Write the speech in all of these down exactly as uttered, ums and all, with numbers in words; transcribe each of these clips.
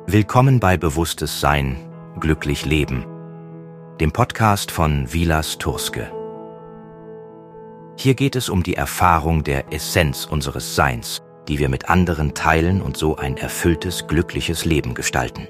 Willkommen bei Bewusstes Sein, glücklich leben, dem Podcast von Vilas Turske. Hier geht es um die Erfahrung der Essenz unseres Seins, die wir mit anderen teilen und so ein erfülltes, glückliches Leben gestalten.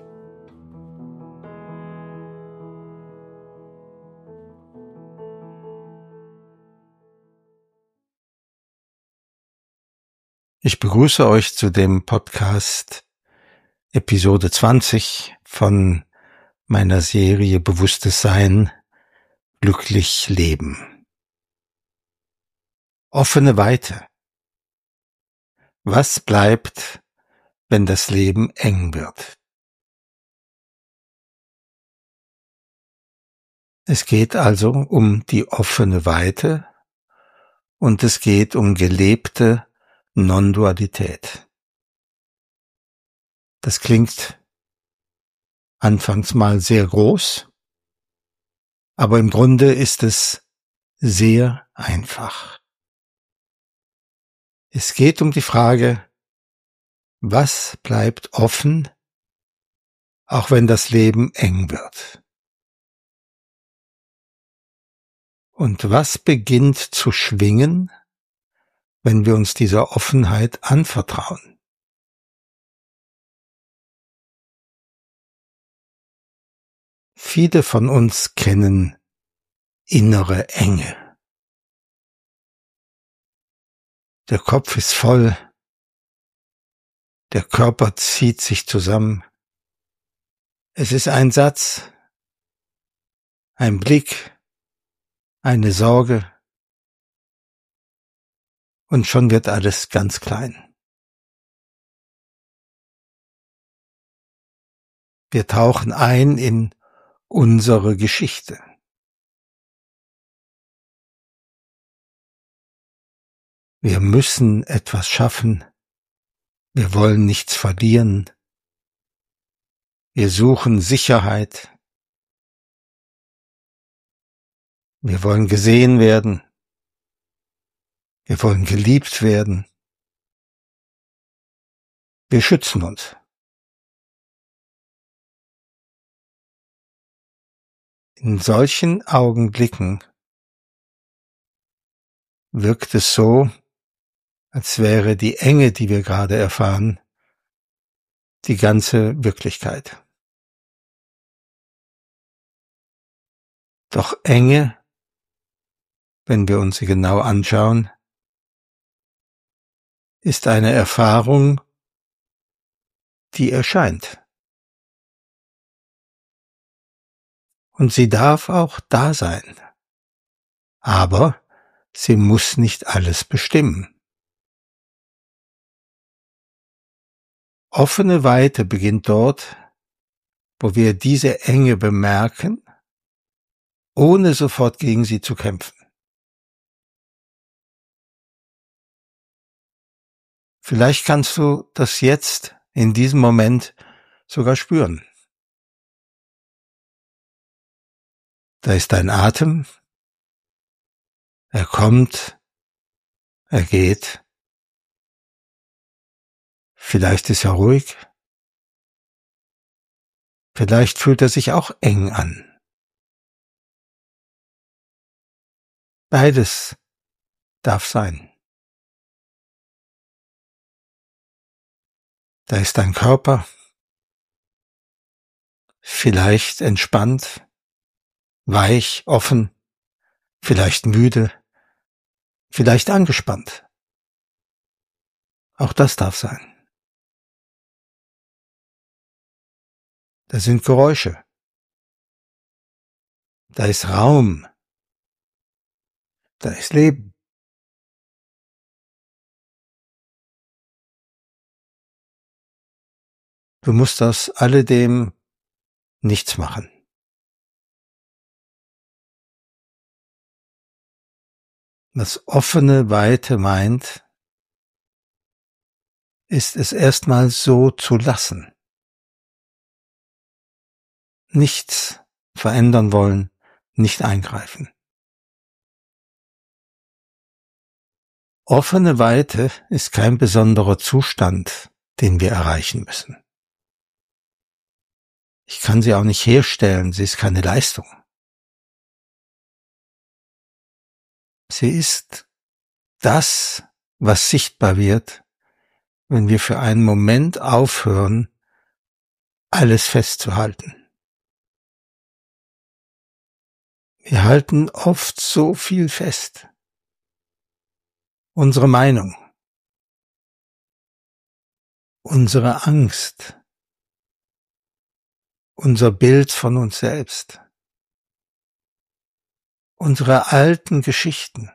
Ich begrüße euch zu dem Podcast Episode zwanzig von meiner Serie Bewusstes Sein, glücklich leben. Offene Weite. Was bleibt, wenn das Leben eng wird? Es geht also um die offene Weite und es geht um gelebte Non-Dualität. Das klingt anfangs mal sehr groß, aber im Grunde ist es sehr einfach. Es geht um die Frage, was bleibt offen, auch wenn das Leben eng wird? Und was beginnt zu schwingen, wenn wir uns dieser Offenheit anvertrauen? Viele von uns kennen innere Enge. Der Kopf ist voll, der Körper zieht sich zusammen. Es ist ein Satz, ein Blick, eine Sorge, und schon wird alles ganz klein. Wir tauchen ein in unsere Geschichte. Wir müssen etwas schaffen. Wir wollen nichts verlieren. Wir suchen Sicherheit. Wir wollen gesehen werden. Wir wollen geliebt werden. Wir schützen uns. In solchen Augenblicken wirkt es so, als wäre die Enge, die wir gerade erfahren, die ganze Wirklichkeit. Doch Enge, wenn wir uns sie genau anschauen, ist eine Erfahrung, die erscheint. Und sie darf auch da sein. Aber sie muss nicht alles bestimmen. Offene Weite beginnt dort, wo wir diese Enge bemerken, ohne sofort gegen sie zu kämpfen. Vielleicht kannst du das jetzt, in diesem Moment, sogar spüren. Da ist dein Atem, er kommt, er geht. Vielleicht ist er ruhig, vielleicht fühlt er sich auch eng an. Beides darf sein. Da ist dein Körper, vielleicht entspannt, weich, offen, vielleicht müde, vielleicht angespannt. Auch das darf sein. Da sind Geräusche. Da ist Raum. Da ist Leben. Du musst aus alledem nichts machen. Was offene Weite meint, ist es erstmal so zu lassen. Nichts verändern wollen, nicht eingreifen. Offene Weite ist kein besonderer Zustand, den wir erreichen müssen. Ich kann sie auch nicht herstellen, sie ist keine Leistung. Sie ist das, was sichtbar wird, wenn wir für einen Moment aufhören, alles festzuhalten. Wir halten oft so viel fest. Unsere Meinung, unsere Angst, unser Bild von uns selbst, unsere alten Geschichten,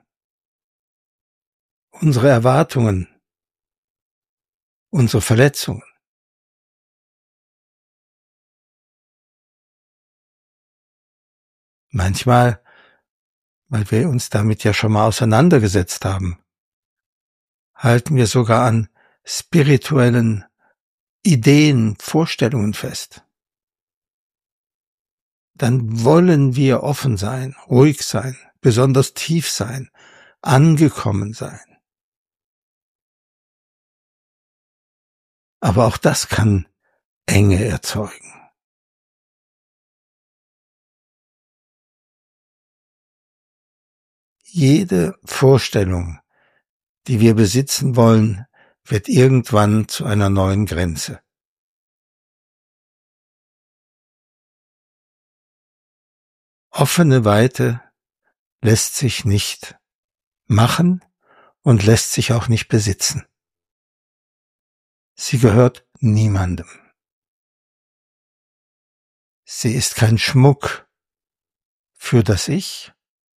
unsere Erwartungen, unsere Verletzungen. Manchmal, weil wir uns damit ja schon mal auseinandergesetzt haben, halten wir sogar an spirituellen Ideen, Vorstellungen fest. Dann wollen wir offen sein, ruhig sein, besonders tief sein, angekommen sein. Aber auch das kann Enge erzeugen. Jede Vorstellung, die wir besitzen wollen, wird irgendwann zu einer neuen Grenze. Offene Weite lässt sich nicht machen und lässt sich auch nicht besitzen. Sie gehört niemandem. Sie ist kein Schmuck für das Ich.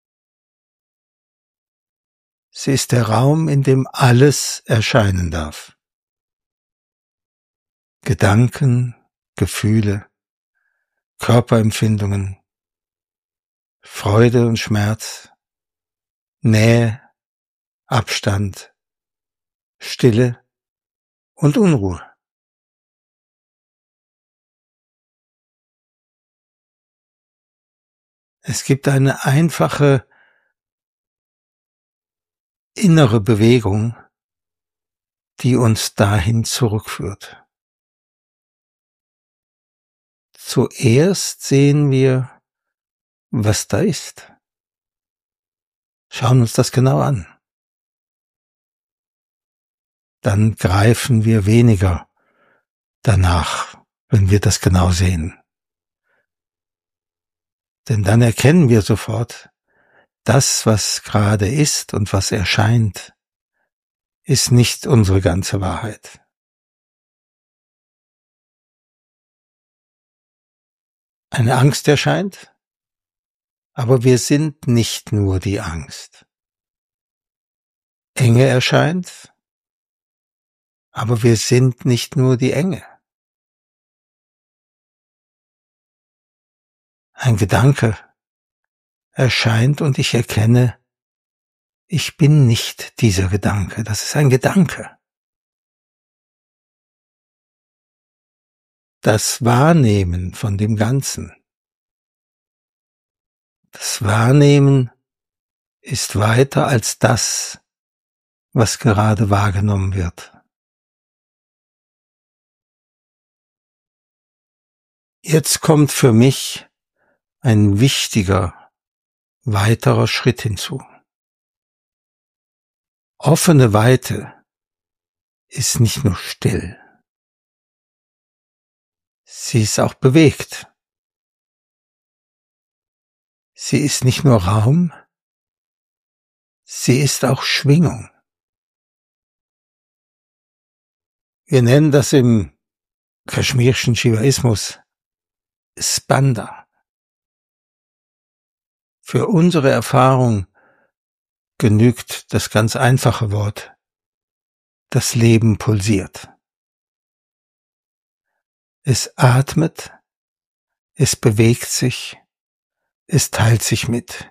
Sie ist der Raum, in dem alles erscheinen darf. Gedanken, Gefühle, Körperempfindungen, Freude und Schmerz, Nähe, Abstand, Stille und Unruhe. Es gibt eine einfache innere Bewegung, die uns dahin zurückführt. Zuerst sehen wir, was da ist. Schauen uns das genau an. Dann greifen wir weniger danach, wenn wir das genau sehen. Denn dann erkennen wir sofort, das, was gerade ist und was erscheint, ist nicht unsere ganze Wahrheit. Eine Angst erscheint, aber wir sind nicht nur die Angst. Enge erscheint, aber wir sind nicht nur die Enge. Ein Gedanke erscheint und ich erkenne, ich bin nicht dieser Gedanke, das ist ein Gedanke. Das Wahrnehmen von dem Ganzen, das Wahrnehmen ist weiter als das, was gerade wahrgenommen wird. Jetzt kommt für mich ein wichtiger, weiterer Schritt hinzu. Offene Weite ist nicht nur still, sie ist auch bewegt. Sie ist nicht nur Raum, sie ist auch Schwingung. Wir nennen das im kaschmirischen Shivaismus Spanda. Für unsere Erfahrung genügt das ganz einfache Wort: Das Leben pulsiert. Es atmet, es bewegt sich, es teilt sich mit.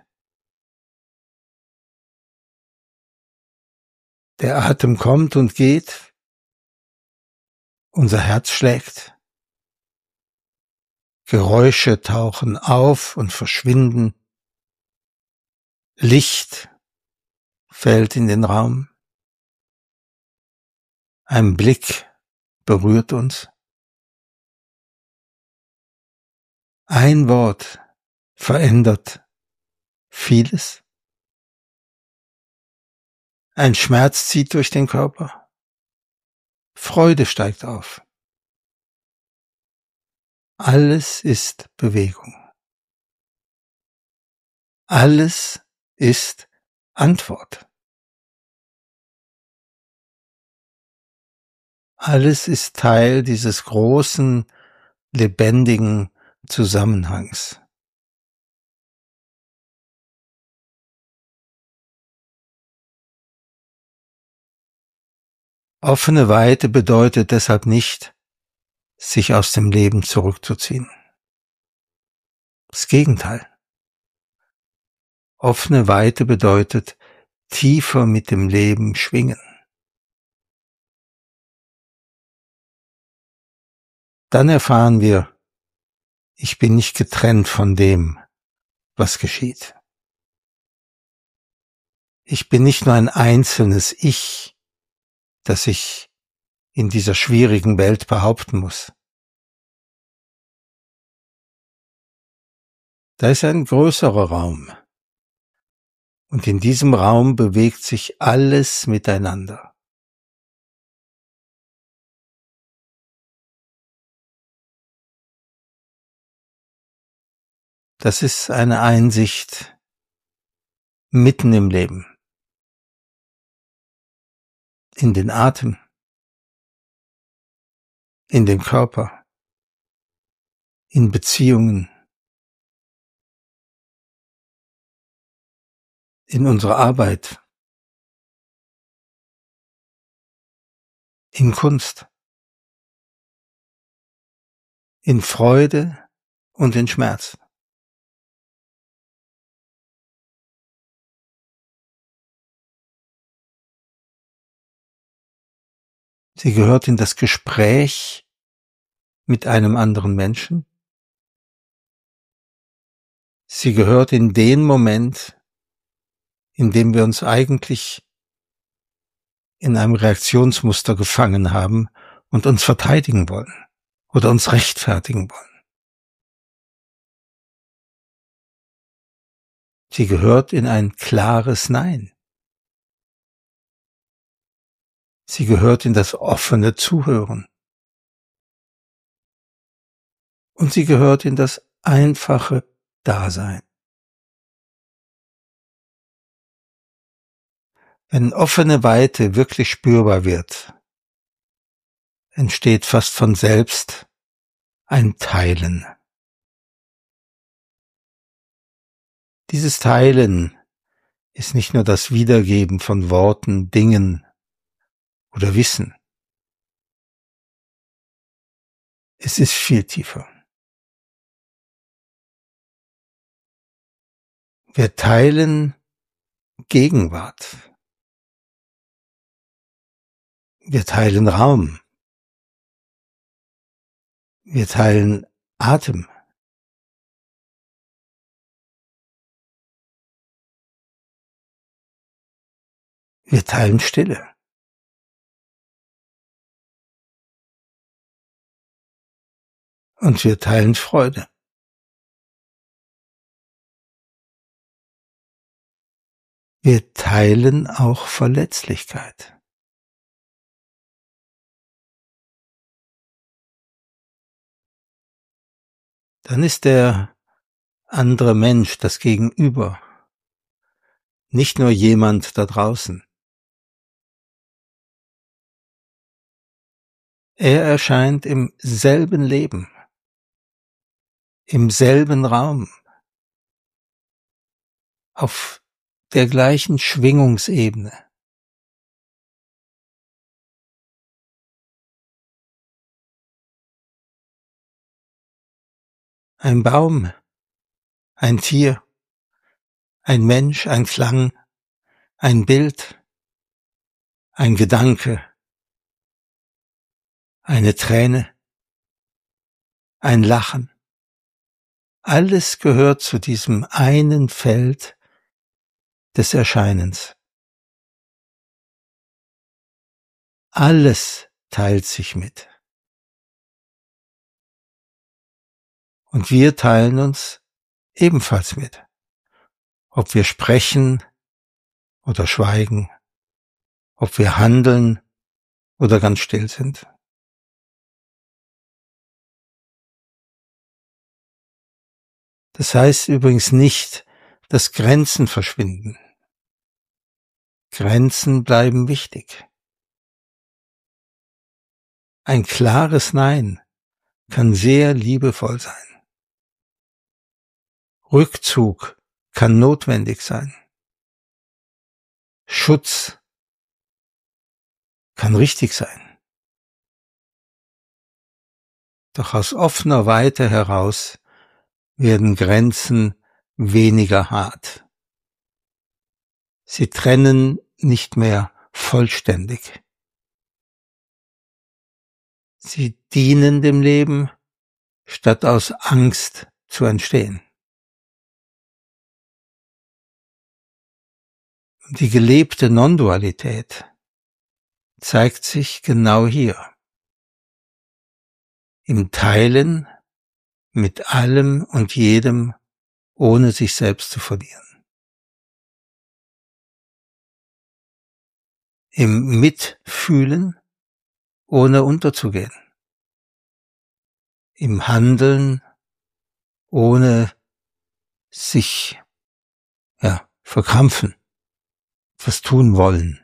Der Atem kommt und geht, unser Herz schlägt, Geräusche tauchen auf und verschwinden, Licht fällt in den Raum, ein Blick berührt uns. Ein Wort verändert vieles. Ein Schmerz zieht durch den Körper. Freude steigt auf. Alles ist Bewegung. Alles ist Antwort. Alles ist Teil dieses großen, lebendigen Zusammenhangs. Offene Weite bedeutet deshalb nicht, sich aus dem Leben zurückzuziehen. Das Gegenteil. Offene Weite bedeutet, tiefer mit dem Leben schwingen. Dann erfahren wir, ich bin nicht getrennt von dem, was geschieht. Ich bin nicht nur ein einzelnes Ich, das sich in dieser schwierigen Welt behaupten muss. Da ist ein größerer Raum. Und in diesem Raum bewegt sich alles miteinander. Das ist eine Einsicht mitten im Leben. In den Atem, in den Körper, in Beziehungen, in unserer Arbeit, in Kunst, in Freude und in Schmerz. Sie gehört in das Gespräch mit einem anderen Menschen. Sie gehört in den Moment, in dem wir uns eigentlich in einem Reaktionsmuster gefangen haben und uns verteidigen wollen oder uns rechtfertigen wollen. Sie gehört in ein klares Nein. Sie gehört in das offene Zuhören. Und sie gehört in das einfache Dasein. Wenn offene Weite wirklich spürbar wird, entsteht fast von selbst ein Teilen. Dieses Teilen ist nicht nur das Wiedergeben von Worten, Dingen oder Wissen. Es ist viel tiefer. Wir teilen Gegenwart. Wir teilen Raum. Wir teilen Atem. Wir teilen Stille. Und wir teilen Freude. Wir teilen auch Verletzlichkeit. Dann ist der andere Mensch, das Gegenüber, nicht nur jemand da draußen. Er erscheint im selben Leben, im selben Raum, auf der gleichen Schwingungsebene. Ein Baum, ein Tier, ein Mensch, ein Klang, ein Bild, ein Gedanke, eine Träne, ein Lachen. Alles gehört zu diesem einen Feld des Erscheinens. Alles teilt sich mit. Und wir teilen uns ebenfalls mit, ob wir sprechen oder schweigen, ob wir handeln oder ganz still sind. Das heißt übrigens nicht, dass Grenzen verschwinden. Grenzen bleiben wichtig. Ein klares Nein kann sehr liebevoll sein. Rückzug kann notwendig sein. Schutz kann richtig sein. Doch aus offener Weite heraus werden Grenzen weniger hart. Sie trennen nicht mehr vollständig. Sie dienen dem Leben, statt aus Angst zu entstehen. Die gelebte Non-Dualität zeigt sich genau hier. Im Teilen mit allem und jedem, ohne sich selbst zu verlieren. Im Mitfühlen, ohne unterzugehen. Im Handeln, ohne sich, ja, verkrampfen, was tun wollen.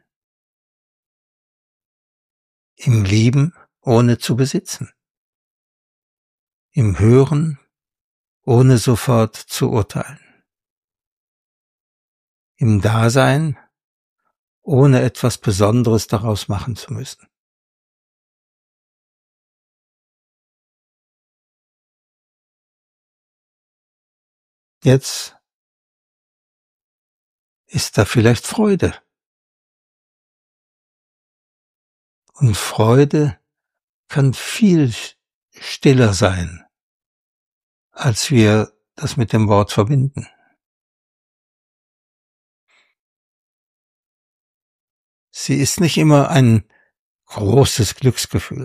Im Lieben, ohne zu besitzen. Im Hören, ohne sofort zu urteilen. Im Dasein, ohne etwas Besonderes daraus machen zu müssen. Jetzt ist da vielleicht Freude. Und Freude kann viel stiller sein, als wir das mit dem Wort verbinden. Sie ist nicht immer ein großes Glücksgefühl.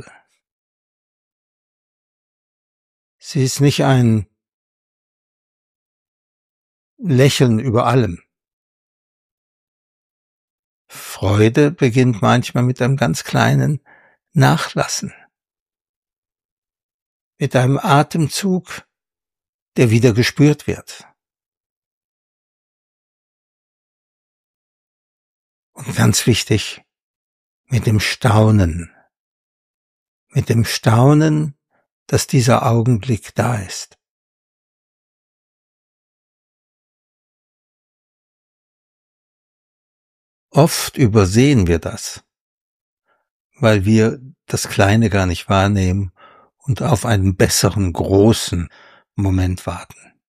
Sie ist nicht ein Lächeln über allem. Freude beginnt manchmal mit einem ganz kleinen Nachlassen. Mit einem Atemzug, der wieder gespürt wird. Und ganz wichtig, mit dem Staunen. Mit dem Staunen, dass dieser Augenblick da ist. Oft übersehen wir das, weil wir das Kleine gar nicht wahrnehmen und auf einen besseren, großen Moment warten.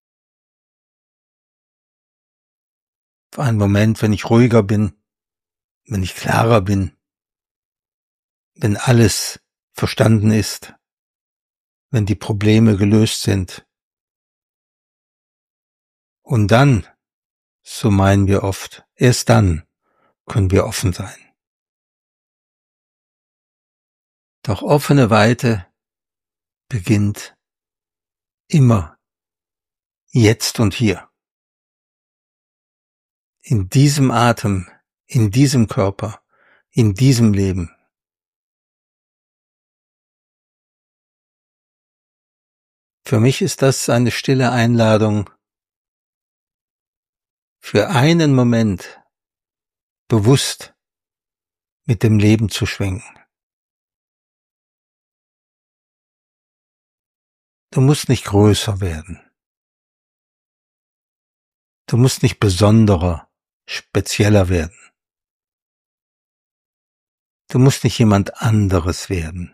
Auf einen Moment, wenn ich ruhiger bin, wenn ich klarer bin, wenn alles verstanden ist, wenn die Probleme gelöst sind. Und dann, so meinen wir oft, erst dann können wir offen sein. Doch offene Weite beginnt immer jetzt und hier. In diesem Atem, in diesem Körper, in diesem Leben. Für mich ist das eine stille Einladung, für einen Moment bewusst mit dem Leben zu schwenken. Du musst nicht größer werden. Du musst nicht besonderer, spezieller werden. Du musst nicht jemand anderes werden.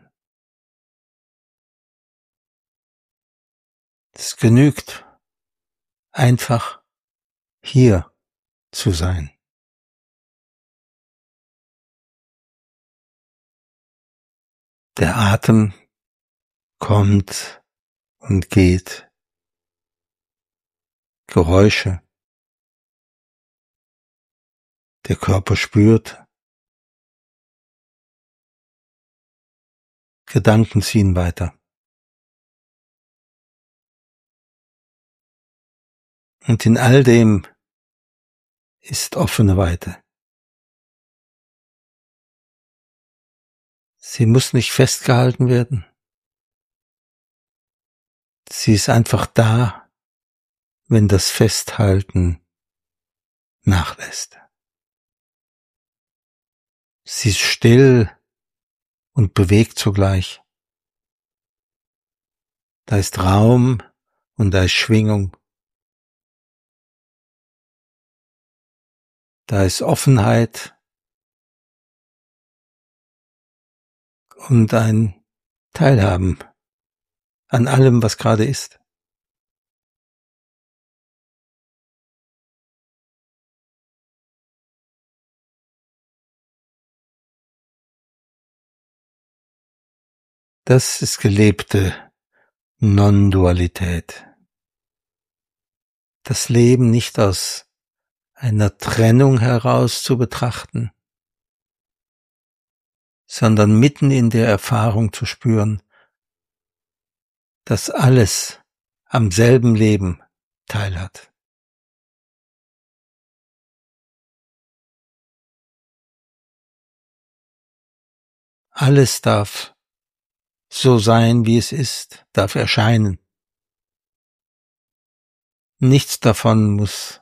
Es genügt, einfach hier zu sein. Der Atem kommt und geht. Geräusche. Der Körper spürt. Gedanken ziehen weiter. Und in all dem ist offene Weite. Sie muss nicht festgehalten werden. Sie ist einfach da, wenn das Festhalten nachlässt. Sie ist still und bewegt zugleich. Da ist Raum und da ist Schwingung. Da ist Offenheit und ein Teilhaben an allem, was gerade ist. Das ist gelebte Non-Dualität. Das Leben nicht aus einer Trennung heraus zu betrachten, sondern mitten in der Erfahrung zu spüren, dass alles am selben Leben teilhat. Alles darf so sein, wie es ist, darf erscheinen. Nichts davon muss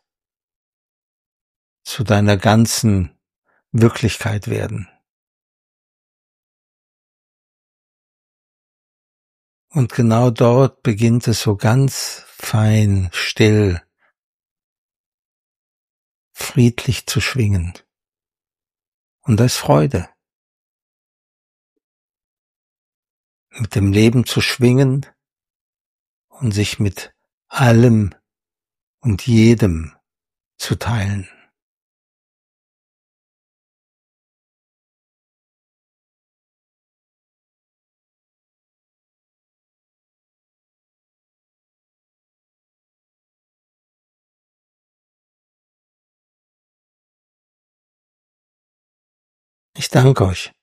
zu deiner ganzen Wirklichkeit werden. Und genau dort beginnt es so ganz fein, still, friedlich zu schwingen. Und da ist Freude. Mit dem Leben zu schwingen und sich mit allem und jedem zu teilen. Ich danke euch.